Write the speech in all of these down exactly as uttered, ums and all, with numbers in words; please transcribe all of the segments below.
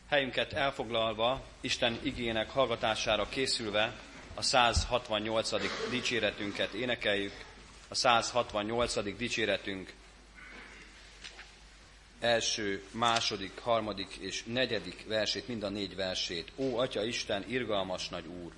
Helyünket elfoglalva, Isten igének hallgatására készülve a száz hatvannyolcadik dicséretünket énekeljük. A száz hatvannyolcadik dicséretünk első, második, harmadik és negyedik versét, mind a négy versét. Ó, Atya Isten, irgalmas nagy Úr!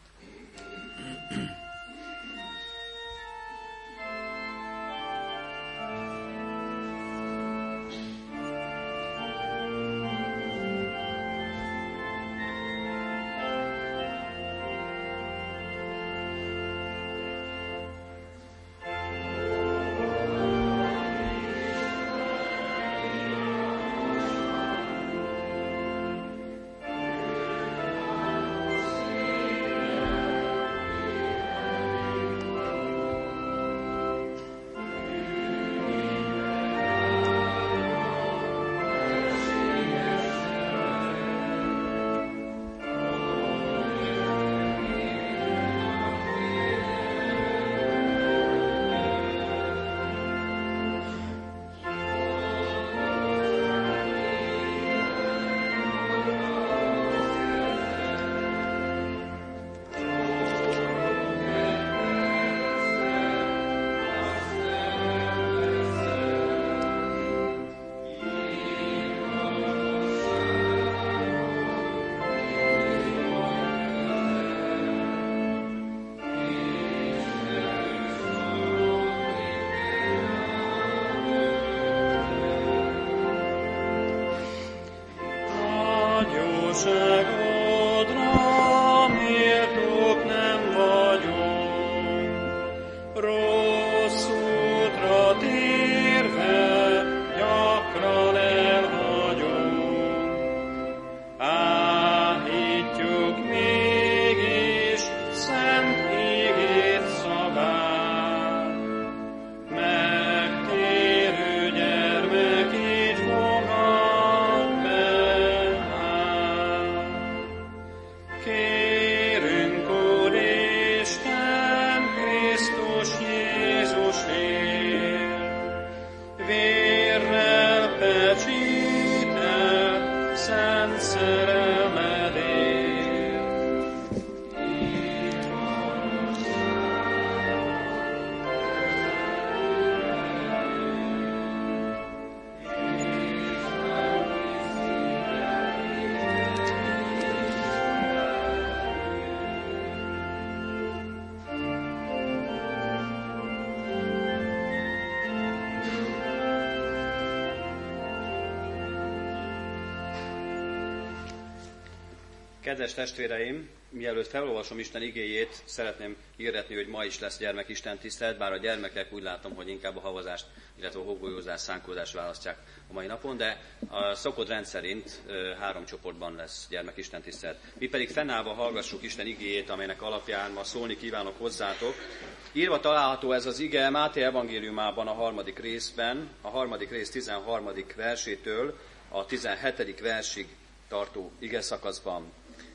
Kedves testvéreim, mielőtt felolvasom Isten igéjét, szeretném hirdetni, hogy ma is lesz gyermekisten tisztelet, bár a gyermekek úgy látom, hogy inkább a havazást, illetve a hógolyózás, szánkozást választják a mai napon, de a szokott rendszerint három csoportban lesz gyermekisten tisztelet. Mi pedig fennállva hallgassuk Isten igéjét, amelynek alapján ma szólni kívánok hozzátok. Írva található ez az ige Máté evangéliumában a harmadik részben, a harmadik rész tizenharmadik versétől a tizenhetedik versig tartó igeszakaszban.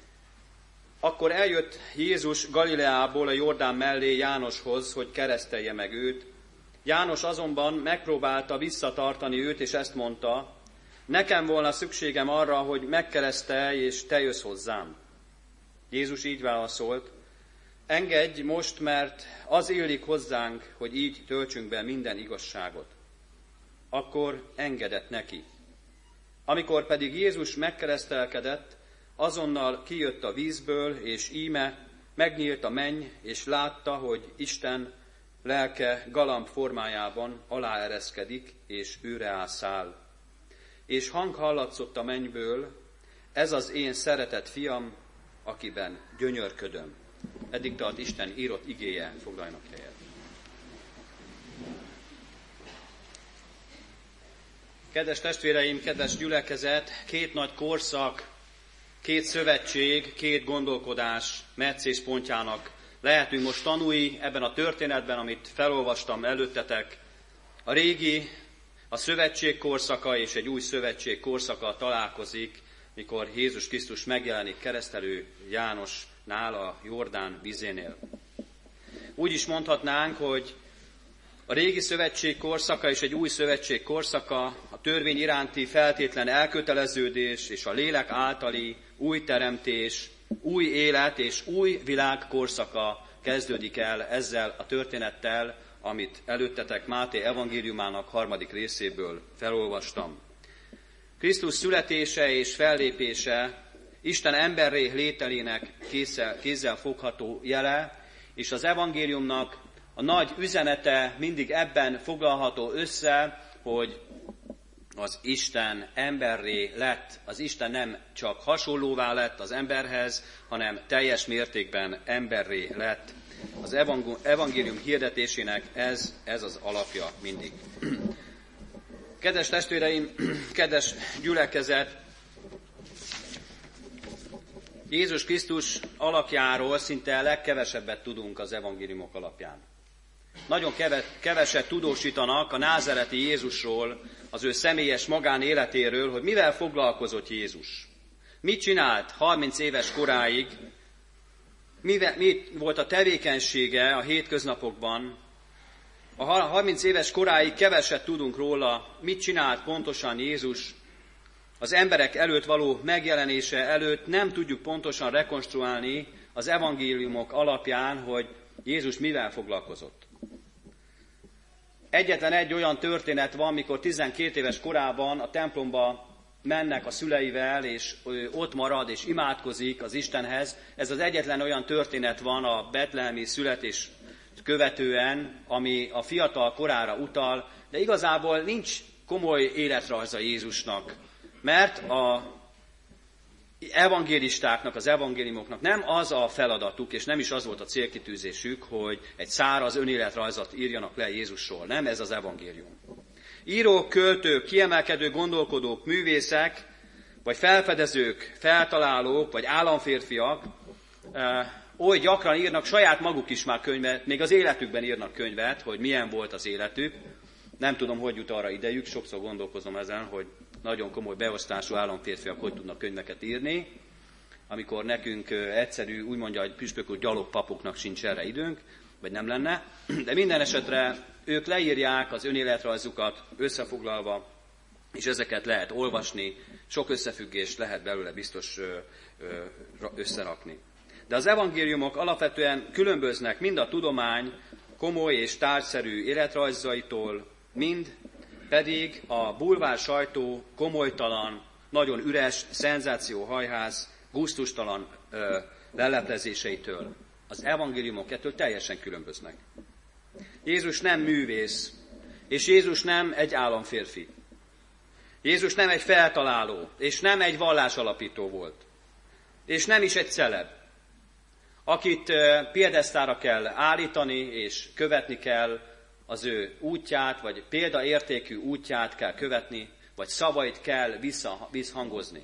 Akkor eljött Jézus Galileából a Jordán mellé Jánoshoz, hogy keresztelje meg őt. János azonban megpróbálta visszatartani őt, és ezt mondta: nekem volna szükségem arra, hogy megkeresztelj, és te jössz hozzám. Jézus így válaszolt: engedj most, mert az illik hozzánk, hogy így töltsünk be minden igazságot. Akkor engedett neki. Amikor pedig Jézus megkeresztelkedett, azonnal kijött a vízből, és íme megnyílt a menny, és látta, hogy Isten lelke galamb formájában aláereszkedik, és őre áll száll. És hang hallatszott a mennyből: ez az én szeretett fiam, akiben gyönyörködöm. Eddig tart Isten írott igéje, foglaljanak helyet. Kedves testvéreim, kedves gyülekezet, két nagy korszak, két szövetség, két gondolkodás meccéspontjának lehetünk most tanúi ebben a történetben, amit felolvastam előttetek. A régi, a szövetség korszaka és egy új szövetség korszaka találkozik, mikor Jézus Krisztus megjelenik keresztelő Jánosnál a Jordán vizénél. Úgy is mondhatnánk, hogy A régi szövetség korszaka és egy új szövetség korszaka, a törvény iránti feltétlen elköteleződés és a lélek általi új teremtés, új élet és új világ korszaka kezdődik el ezzel a történettel, amit előttetek Máté evangéliumának harmadik részéből felolvastam. Krisztus születése és fellépése Isten emberré lételének kézzel, kézzel fogható jele, és az evangéliumnak a nagy üzenete mindig ebben foglalható össze, hogy az Isten emberré lett, az Isten nem csak hasonlóvá lett az emberhez, hanem teljes mértékben emberré lett. Az evangélium hirdetésének ez, ez az alapja mindig. Kedves testvéreim, kedves gyülekezet, Jézus Krisztus alakjáról szinte legkevesebbet tudunk az evangéliumok alapján. Nagyon keveset tudósítanak a názereti Jézusról, az ő személyes magánéletéről, hogy mivel foglalkozott Jézus. Mit csinált harminc éves koráig, mivel, mi volt a tevékenysége a hétköznapokban. A harminc éves koráig keveset tudunk róla, mit csinált pontosan Jézus. Az emberek előtt való megjelenése előtt nem tudjuk pontosan rekonstruálni az evangéliumok alapján, hogy Jézus mivel foglalkozott. Egyetlen egy olyan történet van, mikor tizenkét éves korában a templomba mennek a szüleivel, és ott marad, és imádkozik az Istenhez. Ez az egyetlen olyan történet van a betlehemi születés követően, ami a fiatal korára utal, de igazából nincs komoly életrajza Jézusnak, mert a evangélistáknak, az evangéliumoknak nem az a feladatuk, és nem is az volt a célkitűzésük, hogy egy száraz önéletrajzot írjanak le Jézusról. Nem ez az evangélium. Írók, költők, kiemelkedő gondolkodók, művészek, vagy felfedezők, feltalálók, vagy államférfiak oly gyakran írnak saját maguk is már könyvet, még az életükben írnak könyvet, hogy milyen volt az életük. Nem tudom, hogy jut arra idejük, sokszor gondolkozom ezen, hogy nagyon komoly beosztású államférfiak hogy tudnak könyveket írni, amikor nekünk egyszerű, úgy mondja, hogy püspök úr gyalog papoknak sincs erre időnk, vagy nem lenne. De minden esetre ők leírják az önéletrajzukat összefoglalva, és ezeket lehet olvasni, sok összefüggést lehet belőle biztos összerakni. De az evangéliumok alapvetően különböznek mind a tudomány komoly és tárgyszerű életrajzaitól, mind pedig a bulvár sajtó komolytalan, nagyon üres, szenzációhajház, gusztustalan ö, leleplezéseitől. Az evangéliumok ettől teljesen különböznek. Jézus nem művész, és Jézus nem egy államférfi. Jézus nem egy feltaláló, és nem egy vallásalapító volt. És nem is egy celeb, akit piedesztára kell állítani, és követni kell az ő útját, vagy példaértékű útját kell követni, vagy szavait kell visszhangozni.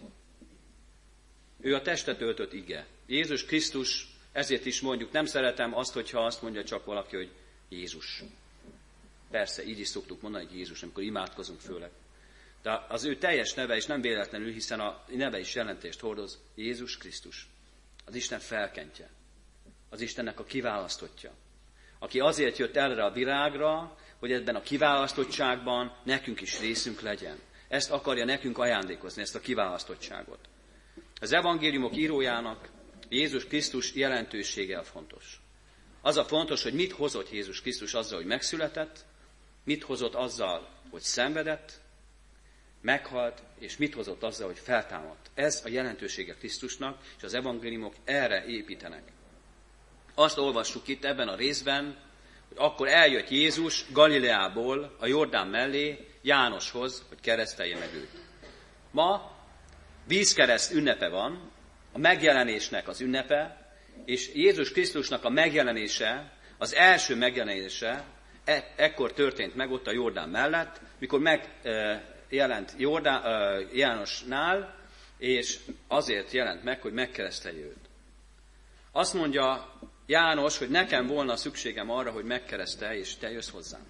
Ő a testet öltött ige. Jézus Krisztus, ezért is mondjuk, nem szeretem azt, hogyha azt mondja csak valaki, hogy Jézus. Persze, így is szoktuk mondani, hogy Jézus, amikor imádkozunk főleg. De az ő teljes neve, és nem véletlenül, hiszen a neve is jelentést hordoz, Jézus Krisztus. Az Isten felkentje. Az Istennek a kiválasztottja. Aki azért jött erre a világra, hogy ebben a kiválasztottságban nekünk is részünk legyen. Ezt akarja nekünk ajándékozni, ezt a kiválasztottságot. Az evangéliumok írójának Jézus Krisztus jelentősége a fontos. Az a fontos, hogy mit hozott Jézus Krisztus azzal, hogy megszületett, mit hozott azzal, hogy szenvedett, meghalt, és mit hozott azzal, hogy feltámadt. Ez a jelentősége Krisztusnak, és az evangéliumok erre építenek. Azt olvassuk itt ebben a részben, hogy akkor eljött Jézus Galileából a Jordán mellé Jánoshoz, hogy keresztelje meg őt. Ma vízkereszt ünnepe van, a megjelenésnek az ünnepe, és Jézus Krisztusnak a megjelenése, az első megjelenése e- ekkor történt meg ott a Jordán mellett, mikor megjelent Jordán, Jánosnál, és azért jelent meg, hogy megkeresztelje őt. Azt mondja János, hogy nekem volna szükségem arra, hogy megkeresztelj, és te jössz hozzám.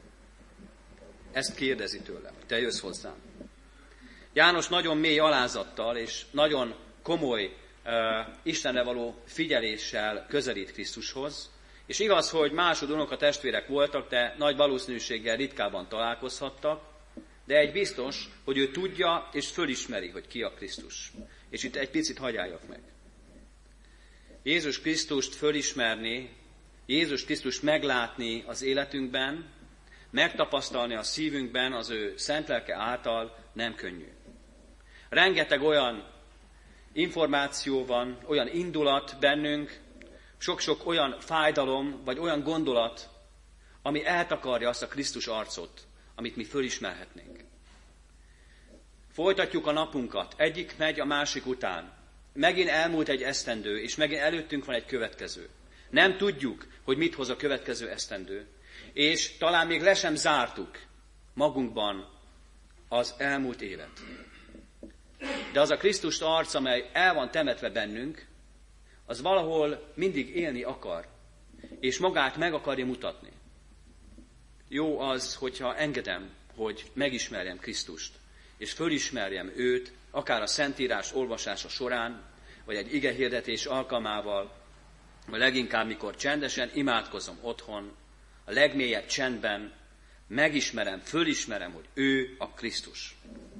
Ezt kérdezi tőle, hogy te jössz hozzám. János nagyon mély alázattal és nagyon komoly uh, Istenre való figyeléssel közelít Krisztushoz, És igaz, hogy másod unokatestvérek voltak, de nagy valószínűséggel ritkában találkozhattak, de egy biztos, hogy ő tudja és fölismeri, hogy ki a Krisztus. És itt egy picit hagyjáljak meg. Jézus Krisztust fölismerni, Jézus Krisztust meglátni az életünkben, megtapasztalni a szívünkben az ő szent lelke által nem könnyű. Rengeteg olyan információ van, olyan indulat bennünk, sok-sok olyan fájdalom, vagy olyan gondolat, ami eltakarja azt a Krisztus arcot, amit mi fölismerhetnénk. Folytatjuk a napunkat, egyik megy a másik után. Megint elmúlt egy esztendő, és megint előttünk van egy következő. Nem tudjuk, hogy mit hoz a következő esztendő, és talán még le sem zártuk magunkban az elmúlt évet. De az a Krisztus arc, amely el van temetve bennünk, az valahol mindig élni akar, és magát meg akarja mutatni. Jó az, hogyha engedem, hogy megismerjem Krisztust, és fölismerjem őt, akár a Szentírás olvasása során, vagy egy igehirdetés alkalmával, vagy leginkább, mikor csendesen imádkozom otthon, a legmélyebb csendben, megismerem, fölismerem, hogy ő a Krisztus.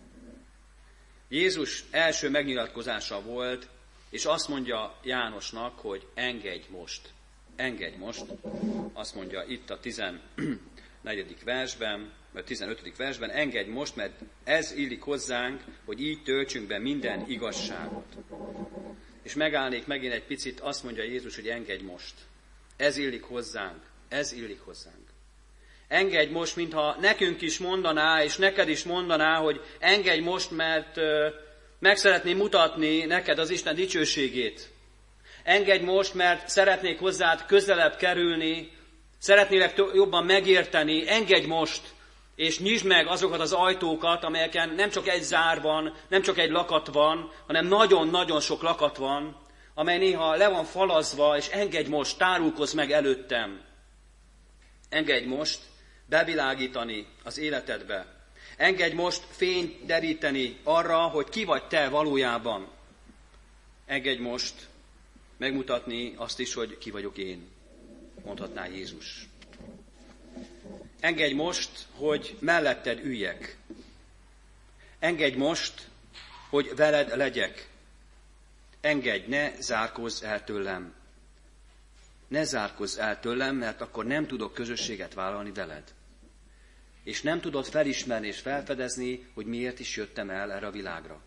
Jézus első megnyilatkozása volt, és azt mondja Jánosnak, hogy engedj most. Engedj most. Azt mondja itt a tizennegyedik versben, vagy tizenötödik versben, engedj most, mert ez illik hozzánk, hogy így töltsünk be minden igazságot. És megállnék megint egy picit, azt mondja Jézus, hogy engedj most. Ez illik hozzánk. Ez illik hozzánk. Engedj most, mintha nekünk is mondaná, és neked is mondaná, hogy engedj most, mert uh, meg szeretném mutatni neked az Isten dicsőségét. Engedj most, mert szeretnék hozzád közelebb kerülni, szeretnélek jobban megérteni. Engedj most, és nyisd meg azokat az ajtókat, amelyeken nem csak egy zár van, nem csak egy lakat van, hanem nagyon-nagyon sok lakat van, amely néha le van falazva, és engedj most, tárulkozz meg előttem. Engedj most bevilágítani az életedbe. Engedj most fényt deríteni arra, hogy ki vagy te valójában. Engedj most megmutatni azt is, hogy ki vagyok én, mondhatná Jézus. Engedj most, hogy melletted üljek. Engedj most, hogy veled legyek. Engedj, ne zárkózz el tőlem. Ne zárkózz el tőlem, mert akkor nem tudok közösséget vállalni veled. És nem tudod felismerni és felfedezni, hogy miért is jöttem el erre a világra.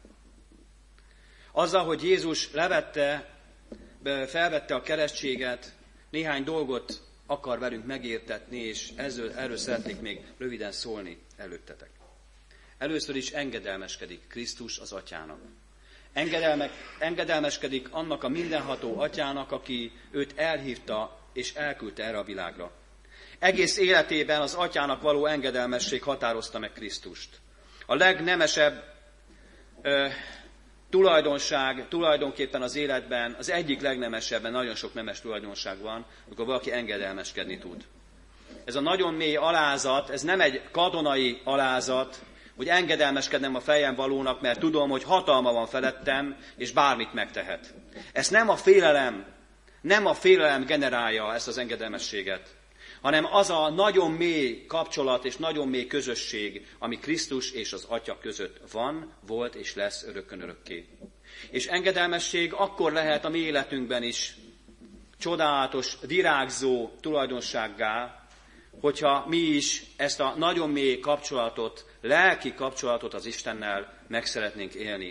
Azzal, hogy Jézus levette, felvette a keresztséget, néhány dolgot akar velünk megértetni, és ezzel, erről szeretnék még röviden szólni előttetek. Először is engedelmeskedik Krisztus az Atyának. Engedelme, engedelmeskedik annak a mindenható Atyának, aki őt elhívta és elküldte erre a világra. Egész életében az Atyának való engedelmesség határozta meg Krisztust. A legnemesebb ö, tulajdonság tulajdonképpen az életben, az egyik legnemesebben, nagyon sok nemes tulajdonság van, amikor valaki engedelmeskedni tud. Ez a nagyon mély alázat, ez nem egy katonai alázat, hogy engedelmeskednem a fejem valónak, mert tudom, hogy hatalma van felettem, és bármit megtehet. Ez nem a félelem, nem a félelem generálja ezt az engedelmességet, hanem az a nagyon mély kapcsolat és nagyon mély közösség, ami Krisztus és az Atya között van, volt és lesz örökkön örökké. És engedelmesség akkor lehet a mi életünkben is csodálatos, virágzó tulajdonsággá, hogyha mi is ezt a nagyon mély kapcsolatot, lelki kapcsolatot az Istennel meg szeretnénk élni.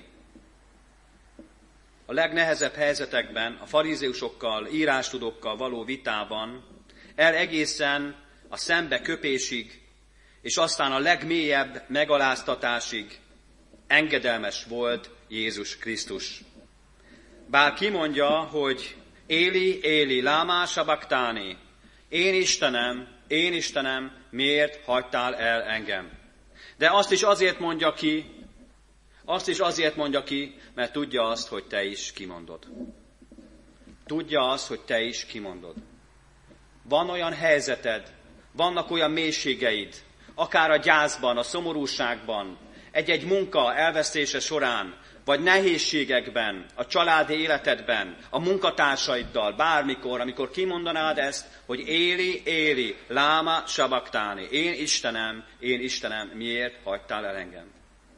A legnehezebb helyzetekben, a farizeusokkal, írástudókkal való vitában, el egészen a szembe köpésig, és aztán a legmélyebb megaláztatásig engedelmes volt Jézus Krisztus. Bár kimondja, hogy Éli, Éli, lámá sabaktáni, én Istenem, én Istenem, miért hagytál el engem? De azt is azért mondja ki, azt is azért mondja ki, mert tudja azt, hogy te is kimondod. Tudja azt, hogy te is kimondod. Van olyan helyzeted, vannak olyan mélységeid, akár a gyászban, a szomorúságban, egy-egy munka elvesztése során, vagy nehézségekben, a családi életedben, a munkatársaiddal, bármikor, amikor kimondanád ezt, hogy Éli, Éli, láma sabaktáni, én Istenem, én Istenem, miért hagytál el engem?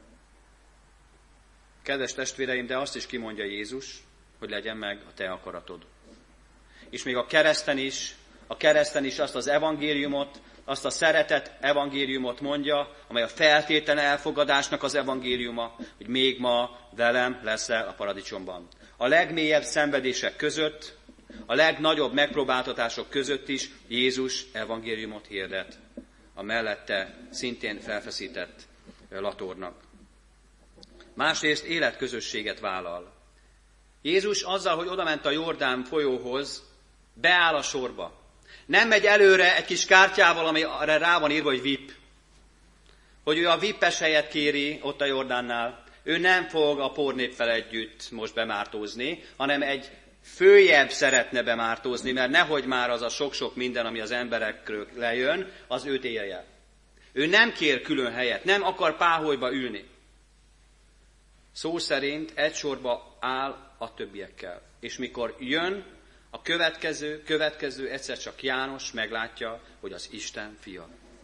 Kedves testvéreim, de azt is kimondja Jézus, hogy legyen meg a te akaratod. És még a kereszten is, a kereszten is azt az evangéliumot, azt a szeretet evangéliumot mondja, amely a feltétlen elfogadásnak az evangéliuma, hogy még ma velem leszel a paradicsomban. A legmélyebb szenvedések között, a legnagyobb megpróbáltatások között is Jézus evangéliumot hirdet a mellette szintén felfeszített latornak. Másrészt életközösséget vállal. Jézus azzal, hogy odament a Jordán folyóhoz, beáll a sorba. Nem megy előre egy kis kártyával, amire rá van írva, hogy vé i pé. Hogy ő a vé i pés helyet kéri ott a Jordánnál. Ő nem fog a pornéppel együtt most bemártózni, hanem egy följebb szeretne bemártózni, mert nehogy már az a sok-sok minden, ami az emberekről lejön, az őt élje. Ő nem kér külön helyet, nem akar páholyba ülni. Szó szerint egy sorba áll a többiekkel. És mikor jön a következő, következő, egyszer csak János meglátja, hogy az Isten fia.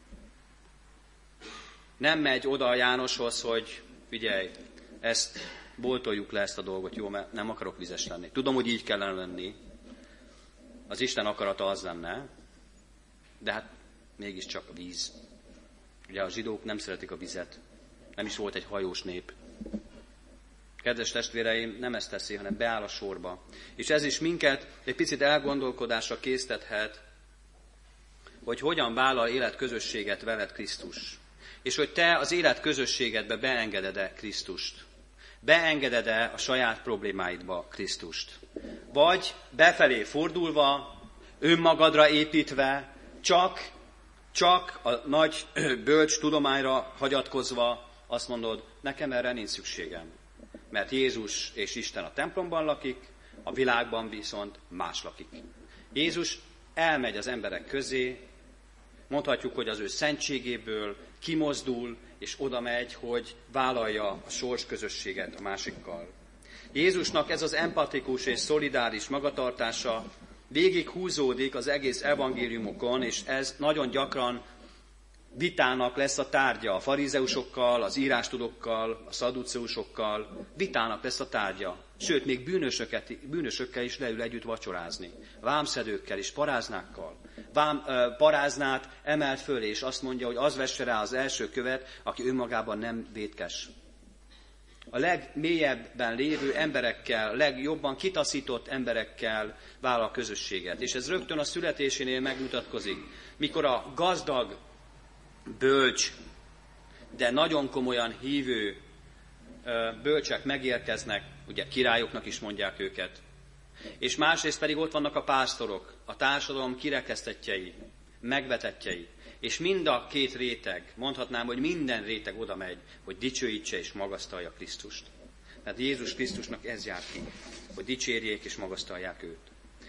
Nem megy oda a Jánoshoz, hogy figyelj, ezt boltoljuk le ezt a dolgot, jó, mert nem akarok vizes lenni. Tudom, hogy így kellene lenni. Az Isten akarata az lenne, de hát mégiscsak a víz. Ugye a zsidók nem szeretik a vizet. Nem is volt egy hajós nép. Kedves testvéreim, nem ezt teszi, hanem beáll a sorba. És ez is minket egy picit elgondolkodásra késztethet, hogy hogyan vállal életközösséget veled Krisztus. És hogy te az életközösségedbe beengeded-e Krisztust. Beengeded-e a saját problémáidba Krisztust. Vagy befelé fordulva, önmagadra építve, csak, csak a nagy bölcs tudományra hagyatkozva azt mondod, nekem erre nincs szükségem. Mert Jézus és Isten a templomban lakik, a világban viszont más lakik. Jézus elmegy az emberek közé, mondhatjuk, hogy az ő szentségéből kimozdul, és oda megy, hogy vállalja a sors közösséget a másikkal. Jézusnak ez az empatikus és szolidáris magatartása végig húzódik az egész evangéliumokon, és ez nagyon gyakran vitának lesz a tárgya a farizeusokkal, az írástudókkal, a szaduceusokkal, vitának lesz a tárgya. Sőt, még bűnösöket, bűnösökkel is leül együtt vacsorázni. Vámszedőkkel és paráznákkal. Vám, uh, paráznát emel föl, és azt mondja, hogy az vesse rá az első követ, aki önmagában nem vétkes. A legmélyebben lévő emberekkel, a legjobban kitaszított emberekkel vállal közösséget. És ez rögtön a születésénél megmutatkozik. Mikor a gazdag, bölcs, de nagyon komolyan hívő bölcsek megérkeznek, ugye királyoknak is mondják őket, és másrészt pedig ott vannak a pásztorok, a társadalom kirekesztettjei, megvetettjei, és mind a két réteg, mondhatnám, hogy minden réteg oda megy, hogy dicsőítse és magasztalja Krisztust. Tehát Jézus Krisztusnak ez jár ki, hogy dicsérjék és magasztalják őt.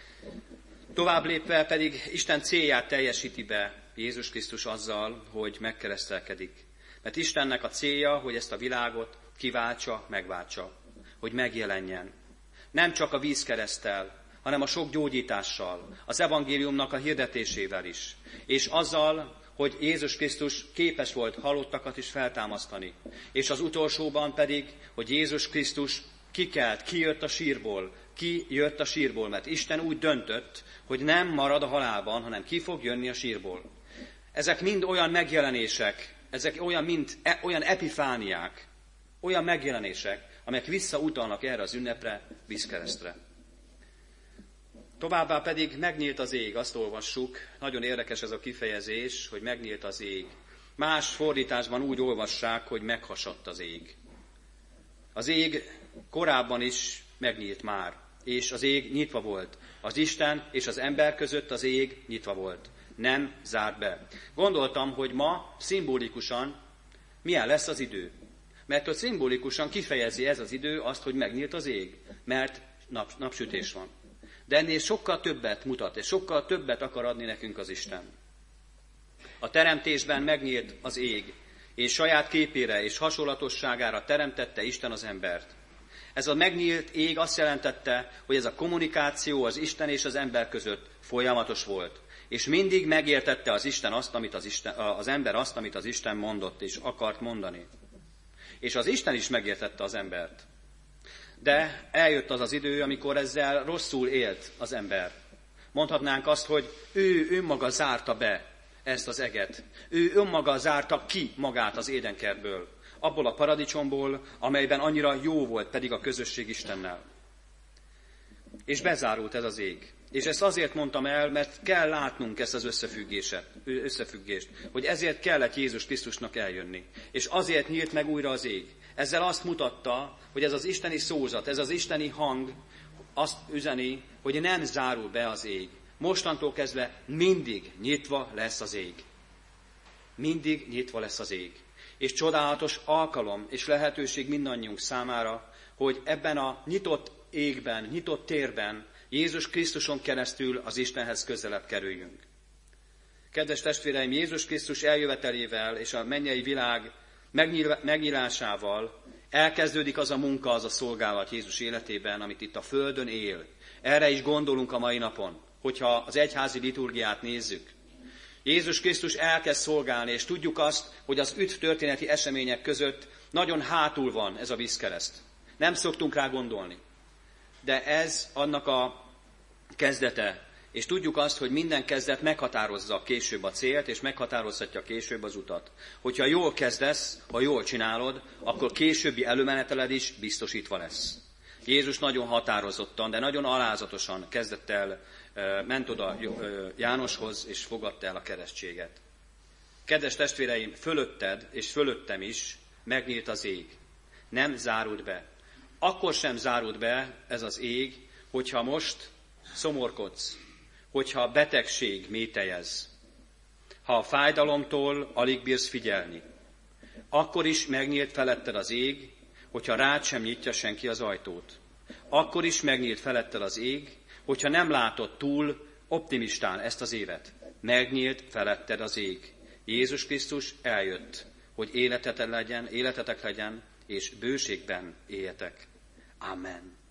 Tovább lépve pedig Isten célját teljesíti be Jézus Krisztus azzal, hogy megkeresztelkedik. Mert Istennek a célja, hogy ezt a világot kiváltsa, megváltsa, hogy megjelenjen. Nem csak a vízkereszttel, hanem a sok gyógyítással, az evangéliumnak a hirdetésével is. És azzal, hogy Jézus Krisztus képes volt halottakat is feltámasztani. És az utolsóban pedig, hogy Jézus Krisztus kikelt, kijött a sírból, ki jött a sírból, mert Isten úgy döntött, hogy nem marad a halálban, hanem ki fog jönni a sírból. Ezek mind olyan megjelenések, ezek olyan, mind, e, olyan epifániák, olyan megjelenések, amelyek visszautalnak erre az ünnepre, vízkeresztre. Továbbá pedig megnyílt az ég, azt olvassuk, nagyon érdekes ez a kifejezés, hogy megnyílt az ég. Más fordításban úgy olvassák, hogy meghasadt az ég. Az ég korábban is megnyílt már, és az ég nyitva volt. Az Isten és az ember között az ég nyitva volt. Nem zárt be. Gondoltam, hogy ma szimbolikusan milyen lesz az idő. Mert ott szimbolikusan kifejezi ez az idő azt, hogy megnyílt az ég, mert nap, napsütés van. De ennél sokkal többet mutat, és sokkal többet akar adni nekünk az Isten. A teremtésben megnyílt az ég, és saját képére és hasonlatosságára teremtette Isten az embert. Ez a megnyílt ég azt jelentette, hogy ez a kommunikáció az Isten és az ember között folyamatos volt. És mindig megértette az, Isten azt, amit az, Isten, az ember azt, amit az Isten mondott és akart mondani. És az Isten is megértette az embert. De eljött az az idő, amikor ezzel rosszul élt az ember. Mondhatnánk azt, hogy ő önmaga zárta be ezt az eget. Ő önmaga zárta ki magát az édenkertből. Abból a paradicsomból, amelyben annyira jó volt pedig a közösség Istennel. És bezárult ez az ég. És ezt azért mondtam el, mert kell látnunk ezt az összefüggést, hogy ezért kellett Jézus Krisztusnak eljönni. És azért nyílt meg újra az ég. Ezzel azt mutatta, hogy ez az isteni szózat, ez az isteni hang azt üzeni, hogy nem zárul be az ég. Mostantól kezdve mindig nyitva lesz az ég. Mindig nyitva lesz az ég. És csodálatos alkalom és lehetőség mindannyiunk számára, hogy ebben a nyitott égben, nyitott térben Jézus Krisztuson keresztül az Istenhez közelebb kerüljünk. Kedves testvéreim, Jézus Krisztus eljövetelével és a mennyei világ megnyilásával elkezdődik az a munka, az a szolgálat Jézus életében, amit itt a földön él. Erre is gondolunk a mai napon, hogyha az egyházi liturgiát nézzük. Jézus Krisztus elkezd szolgálni, és tudjuk azt, hogy az üdv történeti események között nagyon hátul van ez a vízkereszt. Nem szoktunk rá gondolni. De ez annak a kezdete, és tudjuk azt, hogy minden kezdet meghatározza később a célt, és meghatározhatja később az utat. Hogyha jól kezdesz, ha jól csinálod, akkor későbbi előmeneteled is biztosítva lesz. Jézus nagyon határozottan, de nagyon alázatosan kezdett el, ment oda Jánoshoz, és fogadta el a keresztséget. Kedves testvéreim, fölötted és fölöttem is megnyílt az ég. Nem zárult be. Akkor sem zárult be ez az ég, hogyha most szomorkodsz, hogyha betegség mételyez, ha a fájdalomtól alig bírsz figyelni. Akkor is megnyílt feletted az ég, hogyha rád sem nyitja senki az ajtót. Akkor is megnyílt feletted az ég, hogyha nem látod túl optimistán ezt az évet. Megnyílt feletted az ég. Jézus Krisztus eljött, hogy életetek legyen, életetek legyen, és bőségben éljetek. Amen.